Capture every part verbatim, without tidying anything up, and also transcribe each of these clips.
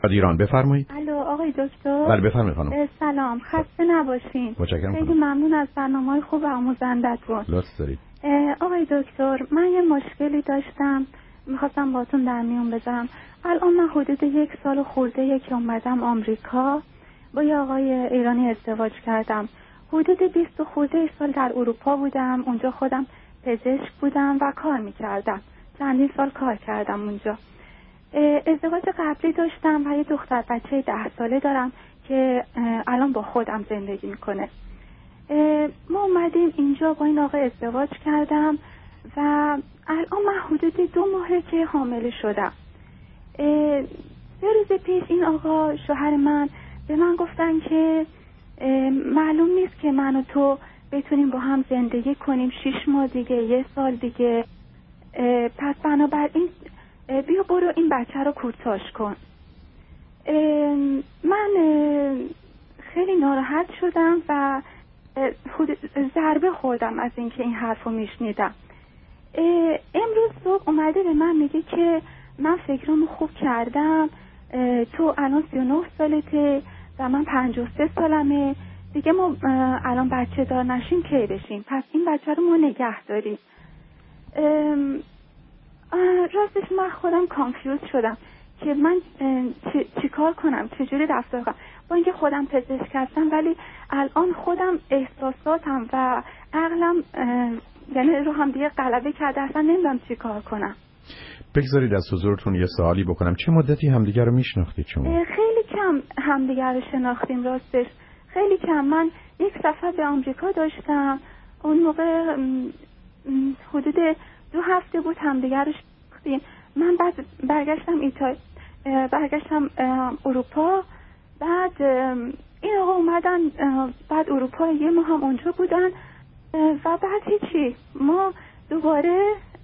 از ایران. بفرمایید. الو آقای دکتر. بله بفرمایید خانم. سلام، خسته نباشین. متشکرم. خیلی ممنون از برنامه‌های خوب و آموزنده‌تون. لطف دارید. آقای دکتر، من یه مشکلی داشتم، میخواستم باهاتون در میون بذارم. الان من حدود یک سال خورده یک اومدم آمریکا، با یه آقای ایرانی ازدواج کردم. حدود بیست خورده سال در اروپا بودم، اونجا خودم پزشک بودم و کار میکردم. چندین سال کار کردم اونجا. ازدواج قبلی داشتم و یه دختر بچه ده ساله دارم که الان با خودم زندگی میکنه. ما اومدیم اینجا با این آقا ازدواج کردم و الان من حدود دو ماهه که حامله شدم. سه روز پیش این آقا شوهر من به من گفتن که معلوم نیست که من و تو بتونیم با هم زندگی کنیم شش ماه دیگه، یه سال دیگه، پس بنابراین بیا برو این بچه رو کورتاژ کن. من خیلی ناراحت شدم و ضربه خوردم از اینکه این حرف رو میشنیدم. امروز صبح اومده به من میگه که من فکرامو خوب کردم، تو الان سی و نه سالته و من پنجاه و سه سالمه دیگه، ما الان بچه دار نشیم کی بشیم، پس این بچه رو ما نگه داریم. راستش من خودم کانفیوز شدم که من چی کار کنم، چجوری رفتار کنم، با اینکه خودم پزشک هستم ولی الان خودم احساساتم و عقلم یعنی رو هم دیگه غلبه کرده، اصلا نمیدونم چی کار کنم. بگذارید از حضورتون یه سوالی بکنم، چه مدتی همدیگر رو میشناختید شما؟ خیلی کم همدیگر رو شناختیم، راستش خیلی کم. من یک سفر به آمریکا داشتم، اون موقع حدود دو هفته بود همدیگر رو شناختیم. من بعد برگشتم ایتالیا، برگشتم اروپا، بعد این آقا اومدن بعد اروپا یه ماه هم اونجا بودن و بعد هیچی، ما دوباره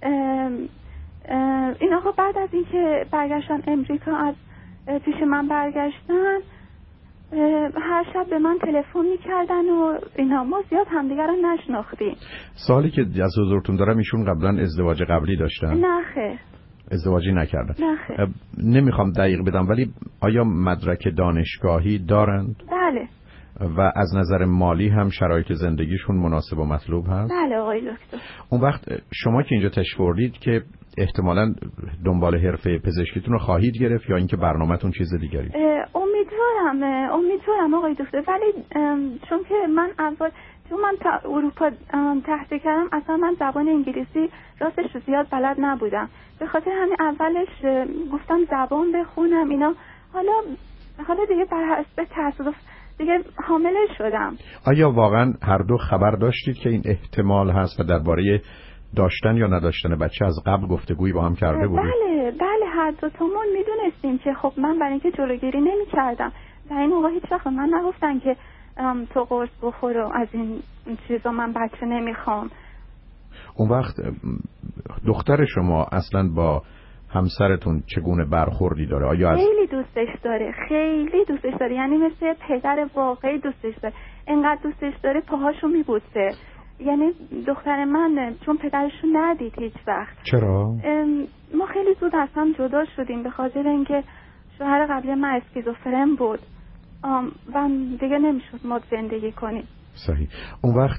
این آقا بعد از اینکه برگشتن امریکا از پیش من برگشتن هر شب به من تلفن میکردن و اینا، ما زیاد همدیگر رو نشناختیم. سوالی که از حضورتون دارم، ایشون قبلا ازدواج قبلی داشتن؟ نه خیر، ازدواجی نکردن. نه خیر. نمیخوام دقیق بدم ولی آیا مدرک دانشگاهی دارند؟ بله. و از نظر مالی هم شرایط زندگیشون مناسب و مطلوب هست؟ بله آقای دکتر. اون وقت شما که اینجا تشریف آوردید که احتمالاً دنبال حرفه پزشکیتون رو خواهید گرفت یا اینکه برنامه‌تون چیز دیگری؟ امیدوارم امیدوارم آقای دکتر، ولی چون که من اول چون من تا اروپا تحصیل کردم اصلا من زبان انگلیسی راستش زیاد بلد نبودم، به خاطر همین اولش گفتم زبان بخونم اینا، حالا حالا دیگه بر حسب تصادف دیگه حامله شدم. آیا واقعا هر دو خبر داشتید که این احتمال هست و درباره داشتن یا نداشتن بچه از قبل گفتگویی با هم کرده بودید؟ بله بله، هر دو تامون میدونستیم که خب من برای اینکه جلوگیری نمی کردم و این موقع هیچ وقت من نگفتن که تو قرص بخور و از این چیزا، من بچه نمیخوام. اون وقت دختر شما اصلا با همسرتون چگونه برخوردی داره؟ آیا از... خیلی دوستش داره، خیلی دوستش داره، یعنی مثل پدر واقعی دوستش داره، انقدر دوستش داره پاهاشو میبوسه. یعنی دختر من چون پدرشو ندید هیچ وقت. چرا؟ ما خیلی زود از هم جدا شدیم به خاطر اینکه شوهر قبلی من اسکیزوفرن بود و دیگه نمیشد ما زندگی کنیم. صحیح. اون وقت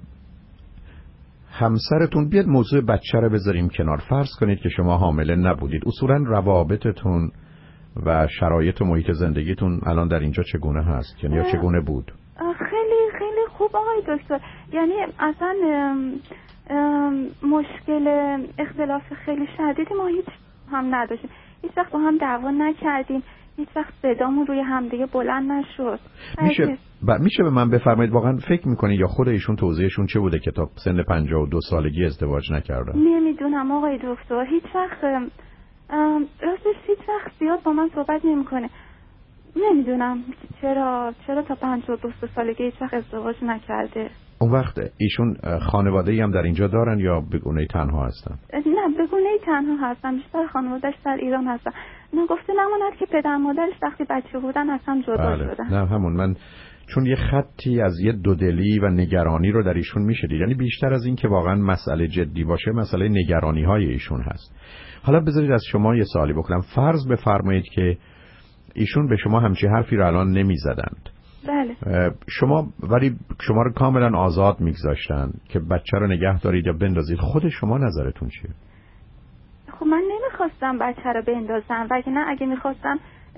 همسرتون، بیاد موضوع بچه رو بذاریم کنار، فرض کنید که شما حامله نبودید، اصولا روابطتون و شرایط و محیط زندگیتون الان در اینجا چگونه هست؟ یعنی یا چگونه بود؟ خیلی خیلی خوب آقای دکتر، یعنی اصلا ام ام مشکل اختلاف خیلی شدیدی ما هیچ هم نداشتیم، هیچ وقت با هم دعوا نکردیم، هیچ وقت صدامون روی همدیگه بلند نشد. میشه ب... میشه به من بفرمایید واقعا فکر میکنید یا خود ایشون توضیحشون چه بوده که تا سن پنجاه و دو سالگی ازدواج نکردن؟ نمیدونم آقای دکتر، هیچ وقت راستش هیچ وقت زیاد با من صحبت نمیکنه. نمیدونم چرا چرا تا پنجاه و دو سالگی هیچ وقت ازدواج نکرده. اون وقت ایشون خانواده‌ای هم در اینجا دارن یا به گونه تنها هستن؟ نه، به گونه تنها هستن، بیشتر خانواده‌اش در ایران هستن. نه گفته نماند که پدر مادرش وقتی بچه بودن از هم جدا بله. شدن. نه همون، من چون یه خطی از یه دودلی و نگرانی رو در ایشون میشه دید، یعنی بیشتر از این که واقعا مسئله جدی باشه مسئله نگرانی های ایشون هست. حالا بذارید از شما یه سوالی بکنم، فرض بفرمایید که ایشون به شما همچی حرفی رو الان نمیزدند. بله. شما ولی شما رو کاملا آزاد میگذاشتن که بچه رو نگه دارید یا بندازید. خود شما نظرتون چیه؟ خب من نمیخواستم بچه رو بندازم، وگرنه اگه میخواستم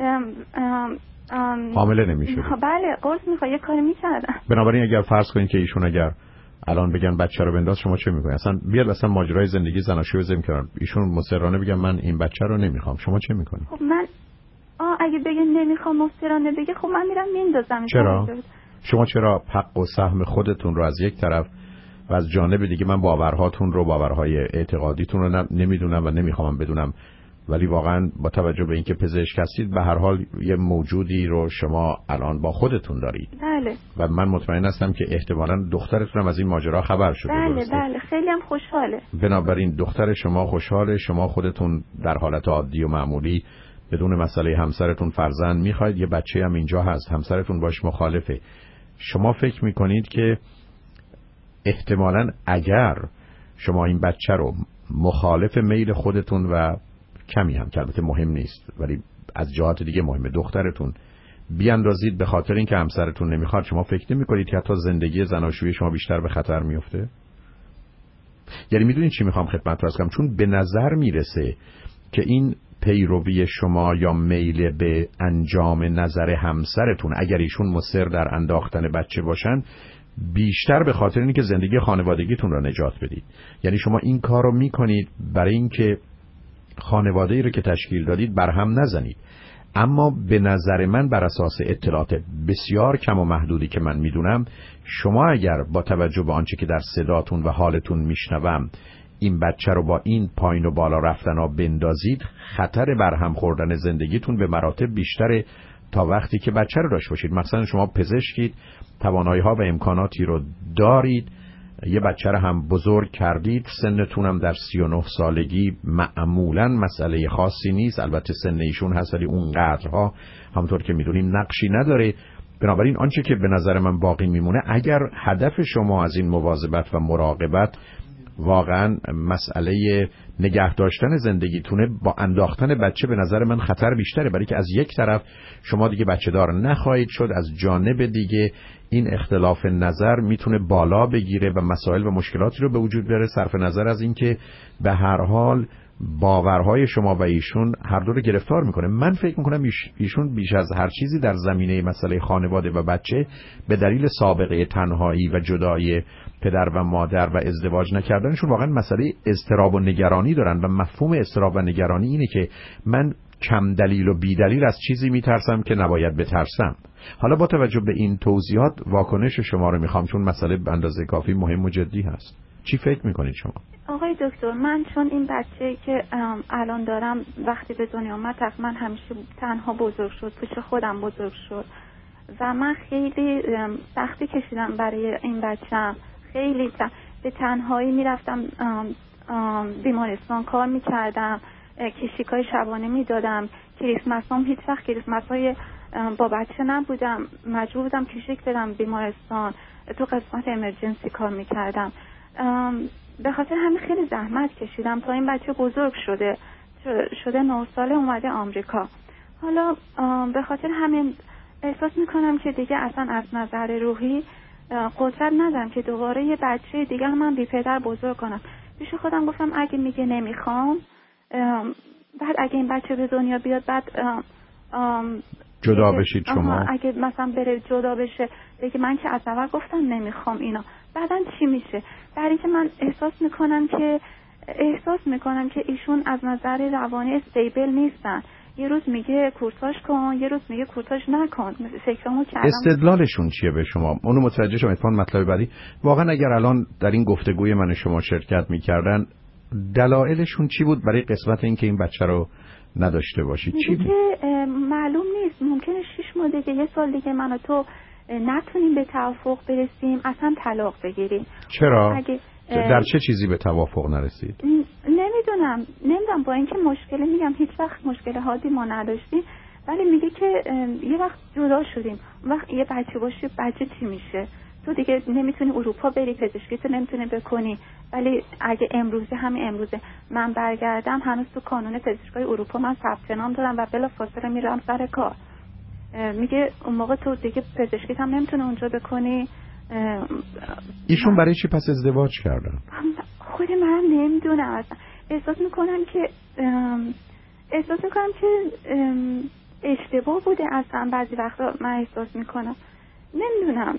حامله نمیشد. بله قرص میخواد یه کاری میکردم. بنابراین اگر فرض کنید که ایشون اگر الان بگن بچه رو بنداز، شما چه میکنید؟ اصلا بیاد اصلا ماجرای زندگی زناشویی بزنیم کنار، ایشون مصرانه بگن من این بچه رو نمیخوام، شما چه میکنید؟ خب من آه اگه بگه نمیخوام مصرانه بگه، خب من میرم میندازم. چرا؟ شما چرا حق و سهم خودتون رو از یک طرف و از جانب دیگه من باورهاتون رو، باورهای اعتقادیتون رو نمیدونم و نمیخوام بدونم، ولی واقعا با توجه به اینکه پزشک هستید به هر حال یه موجودی رو شما الان با خودتون دارید. بله. و من مطمئن هستم که احتمالاً دخترتون هم از این ماجرا خبر شده. بله درسته؟ بله خیلی هم خوشحاله. بنابراین دختر شما خوشحاله، شما خودتون در حالت عادی و معمولی بدون مسئله همسرتون فرزند میخواید، یه بچه هم اینجا هست، همسرتون باش مخالفه. شما فکر میکنید که احتمالاً اگر شما این بچه رو مخالف میل خودتون و کمی هم که البته مهم نیست ولی از جهات دیگه مهمه دخترتون بیاندازید به خاطر اینکه همسرتون نمیخواد، شما فکر نمی‌کنید که حتی زندگی زناشویی شما بیشتر به خطر میفته؟ یعنی میدونید چی میخوام خدمت رو کنم؟ چون به نظر میرسه که این پیروی شما یا میل به انجام نظر همسرتون اگر ایشون مصر در انداختن بچه باشن بیشتر به خاطر اینکه زندگی خانوادگیتون رو نجات بدید. یعنی شما این کار رو میکنید برای اینکه خانواده‌ای رو که تشکیل دادید برهم نزنید. اما به نظر من بر اساس اطلاعات بسیار کم و محدودی که من میدونم، شما اگر با توجه به آنچه که در صداتون و حالتون میشنوم این بچه رو با این پایین و بالا رفتن ها بندازید، خطر برهم خوردن زندگیتون به مراتب بیشتره تا وقتی که بچه رو داشت باشید. مثلا شما پزشکید، توانایی ها و امکاناتی رو دارید، یه بچه رو هم بزرگ کردید، سنتون هم در سی و نه سالگی معمولا مسئله خاصی نیست، البته سن ایشون هست ولی اون قدرها همونطور که میدونیم نقشی نداره. بنابراین آنچه که به نظر من باقی میمونه، اگر هدف شما از این مواظبت و مراقبت واقعا مسئله نگه داشتن زندگیتونه، با انداختن بچه به نظر من خطر بیشتره، برای که از یک طرف شما دیگه بچه دار نخواهید شد، از جانب دیگه این اختلاف نظر میتونه بالا بگیره و مسائل و مشکلاتی رو به وجود بیاره، صرف نظر از اینکه به هر حال باورهای شما و ایشون هر دو رو گرفتار میکنه. من فکر میکنم ایشون بیش از هر چیزی در زمینه مسئله خانواده و بچه به دلیل سابقه تنهایی و جدایی پدر و مادر و ازدواج نکردنشون واقعا مسئله اضطراب و نگرانی دارن و مفهوم اضطراب و نگرانی اینه که من کم دلیل و بی دلیل از چیزی میترسم که نباید بترسم. حالا با توجه به این توضیحات واکنش شما رو میخوام، چون مسئله به اندازه کافی مهم و جدی هست. چی فکر میکنید شما؟ آقای دکتر، من چون این بچه‌ای که الان دارم وقتی به دنیا آمد تقریبا همیشه تنها بزرگ شد، پیش خودم بزرگ شد و من خیلی سختی کشیدم برای این بچه‌م. خیلی به تنهایی میرفتم بیمارستان کار میکردم، کشیکای شبانه میدادم، کریسمسام هیچ وقت کریسمسای با بچه نبودم، مجبور بودم کشیک بدم بیمارستان، تو قسمت امرجنسی کار میکردم. به خاطر همین خیلی زحمت کشیدم تا این بچه بزرگ شده شده نه ساله اومده آمریکا. حالا به خاطر همین احساس میکنم که دیگه اصلا از نظر روحی قدرت ندارم که دوباره یه بچه دیگه من بی پدر بزرگ کنم. پیش خودم گفتم اگه میگه نمیخوام، بعد اگه این بچه به دنیا بیاد بعد جدا بشید شما، اگه مثلا بره جدا بشه بگه من که از اول گفتم نمیخوام اینا، بعدن چی میشه؟ برای اینکه من احساس میکنم که احساس میکنم که ایشون از نظر روانی استیبل نیستن. یه روز میگه کورتاژ کن، یه روز میگه کورتاژ نکن. فکرامو کردم. استدلالشون چیه به شما؟ اونو متوجه شما. اتفاقا مطلب بعدی واقعا اگر الان در این گفتگوی من شما شرکت میکردن، دلایلشون چی بود برای قسمت این که این بچه رو نداشته باشید؟ چی بود؟ معلوم نیست، ممکنه شش ماه دیگه، یه سال دیگه من و تو نتونیم به توافق برسیم، اصلا طلاق بگیریم. چرا؟ اگه در چه چیزی به توافق نرسید؟ نمیدونم نمیدونم با اینکه مشکلی میگم هیچ وقت مشکل حادی ما نداشتیم، ولی میگه که یه وقت جدا شدیم، وقت یه بچه باشی بچه چی میشه؟ تو دیگه نمیتونی اروپا بری، پزشکی تو نمیتونی بکنی، ولی اگه امروزه همین امروزه من برگردم هنوز تو کانون پزشکای اروپا من ثبت نام دارم و بلافاصله میرم سر کار. میگه اون موقع تو دیگه پزشکیت هم نمیتونه اونجا بکنی. ایشون برای چی پس ازدواج کردن؟ خود من نمیدونم اصلا. احساس میکنم که احساس میکنم که اشتباه بوده اصلا. بعضی وقتا من احساس میکنم نمیدونم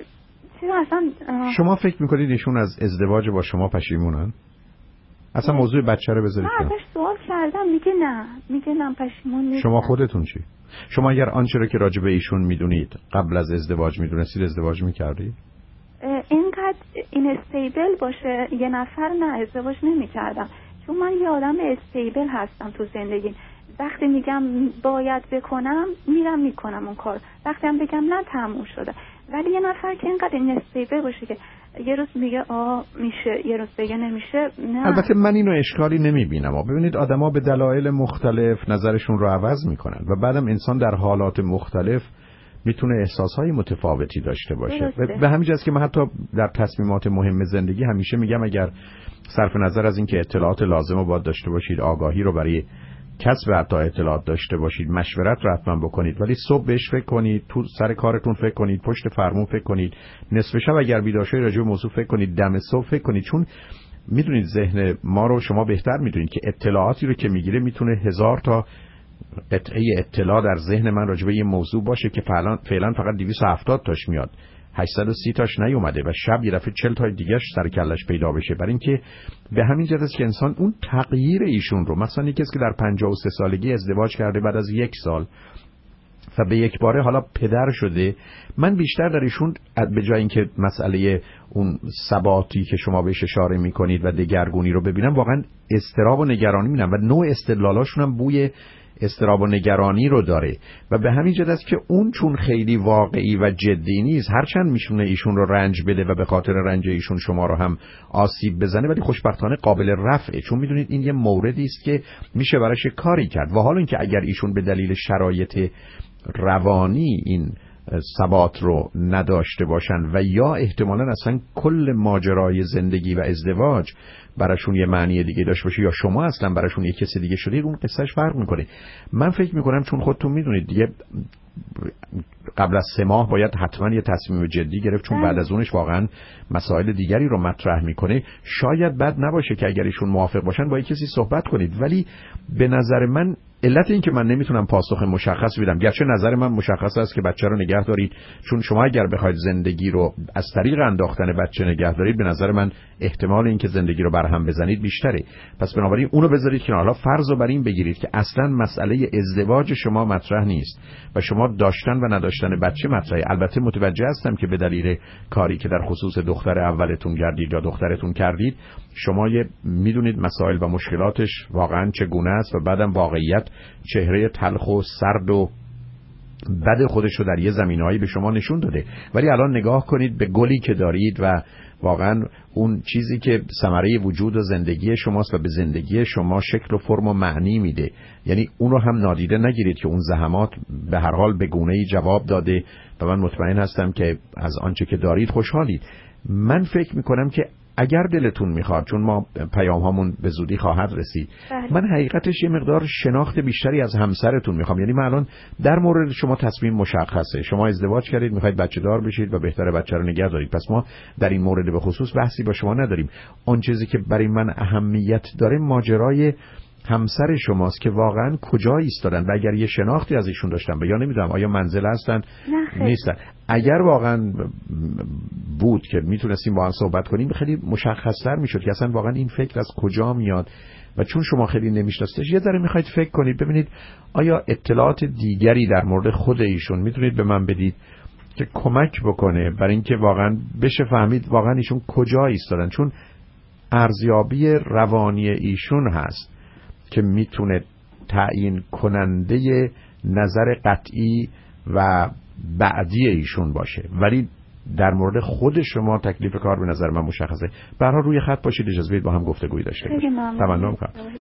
چرا اصلا. شما فکر میکنید ایشون از ازدواج با شما پشیمونن؟ اصلا موضوع بچه رو بذارید من ازش سوال کردم میگه نه، میگه نه پشیمون نیستم. شما خودتون چی؟ شما اگر آنچه رو که راجع به ایشون میدونید قبل از ازدواج میدونستید ازدواج میکردید؟ اینقدر این استیبل باشه یه نفر نه ازدواج نمیکردم، چون من یه آدم استیبل هستم تو زندگی. وقتی میگم باید بکنم میرم میکنم اون کار، وقتی هم بگم نه تموم شده. ولی یه نفر که اینقدر این استیبل باشه که یه روز میگه آه میشه یه روز بگه نمیشه، نه. البته من اینو اشکالی نمیبینم. ببینید آدما به دلایل مختلف نظرشون رو عوض میکنن و بعدم انسان در حالات مختلف میتونه احساسهای متفاوتی داشته باشه. به همین جاست که من حتی در تصمیمات مهم زندگی همیشه میگم اگر صرف نظر از اینکه اطلاعات لازم رو باید داشته باشید، آگاهی رو برای کسب حتی اطلاعات داشته باشید، مشورت رو حتما بکنید، ولی صبح بهش فکر کنید، تو سر کارتون فکر کنید، پشت فرمون فکر کنید، نصف شب اگر بیدار شدید راجع به موضوع فکر کنید، دم صبح فکر کنید. چون میدونید ذهن ما رو شما بهتر میدونید که اطلاعاتی رو که میگیره میتونه هزار تا قطعه اطلاع در ذهن من راجع به یه موضوع باشه که فعلا فعلا فقط دویست و هفتاد تاش میاد، هشتصد و سی تاش نیومده و شب یه دفعه چهل تا دیگه‌اش سر کلش پیدا بشه. برای اینکه به همین جهت است که انسان اون تغییر ایشون رو، مثلا یکی که در پنجاه و سه سالگی ازدواج کرده بعد از یک سال و به یک باره حالا پدر شده، من بیشتر در ایشون به جای اینکه مسئله اون ثباتی که شما بهش اشاره میکنید و دگرگونی رو ببینم، واقعا اضطراب و نگرانی میبینم و نوع استدلالاشون هم بوی اضطراب و نگرانی رو داره و به همین جهت است که اون چون خیلی واقعی و جدی نیست، هرچند میشونه ایشون رو رنج بده و به خاطر رنج ایشون شما رو هم آسیب بزنه، ولی خوشبختانه قابل رفعه، چون میدونید این یه موردی است که میشه براش کاری کرد. و حالا اینکه اگر ایشون به دلیل شرایط روانی این ثبات رو نداشته باشن و یا احتمالاً اصلا کل ماجرای زندگی و ازدواج براشون یه معنی دیگه داشته باشه یا شما اصلا براشون یه کسی دیگه شده، اون قصهش فرق میکنه. من فکر میکنم چون خودتون میدونید دیگه قبل از سه ماه باید حتما یه تصمیم جدی گرفت، چون بعد از اونش واقعا مسائل دیگری رو مطرح میکنه. شاید بد نباشه که اگر ایشون موافق باشن با یه کسی صحبت کنید، ولی به نظر من علت این که من نمیتونم پاسخ مشخص بدم، گرچه نظر من مشخص است که بچه رو نگه دارید، چون شما اگر بخواید زندگی رو از طریق انداختن بچه نگه دارید، به نظر من احتمال این که زندگی رو برهم بزنید بیشتره. پس بنابراین اونو بذارید کنار. حالا فرض رو بر این بگیرید که اصلا مسئله ازدواج شما مطرح نیست و شما داشتن و نداشتن بچه مطرحه. البته متوجه هستم که به دلیل کاری که در خصوص دختر اولتون کردید یا دخترتون کردید، شما یه میدونید مسائل و مشکلاتش واقعا چگونه است و بعدم واقعیت چهره تلخ و سرد و بد خودش رو در یه زمینه‌ای به شما نشون داده. ولی الان نگاه کنید به گلی که دارید و واقعا اون چیزی که ثمره وجود و زندگی شماست و به زندگی شما شکل و فرم و معنی میده، یعنی اون رو هم نادیده نگیرید که اون زحمات به هر حال به گونه‌ای جواب داده و من مطمئن هستم که از آنچه که دارید خوشحالید. من فکر میکنم که اگر دلتون میخواد، چون ما پیام هامون به زودی خواهد رسید، بله. من حقیقتش یه مقدار شناخت بیشتری از همسرتون میخوام. یعنی من الان در مورد شما تصمیم مشخصه، شما ازدواج کردید، میخواید بچه دار بشید و بهتره بچه رو نگه دارید، پس ما در این مورد به خصوص بحثی با شما نداریم. اون چیزی که برای من اهمیت داره ماجرای همسر شماست که واقعا کجا ایستادن و اگر یه شناختی از ایشون داشتن، یا نمیدونم آیا منزل هستن نیستن، اگر واقعا بود که میتونستیم با هم صحبت کنیم خیلی مشخص‌تر میشد که اصلا واقعا این فکر از کجا میاد و چون شما خیلی نمیشناسیدش یه ذره میخواید فکر کنید ببینید آیا اطلاعات دیگری در مورد خود ایشون میتونید به من بدید که کمک بکنه برای اینکه واقعا بشه فهمید واقعا ایشون کجا ایستادن، چون ارزیابی روانی ایشون هست که میتونه تعیین کننده نظر قطعی و بعدی ایشون باشه. ولی در مورد خود شما تکلیف کار به نظر من مشخصه. به هر حال روی خط باشید، اجازه بدید با هم گفتگویی داشته باشیم. تمنا می‌کنم.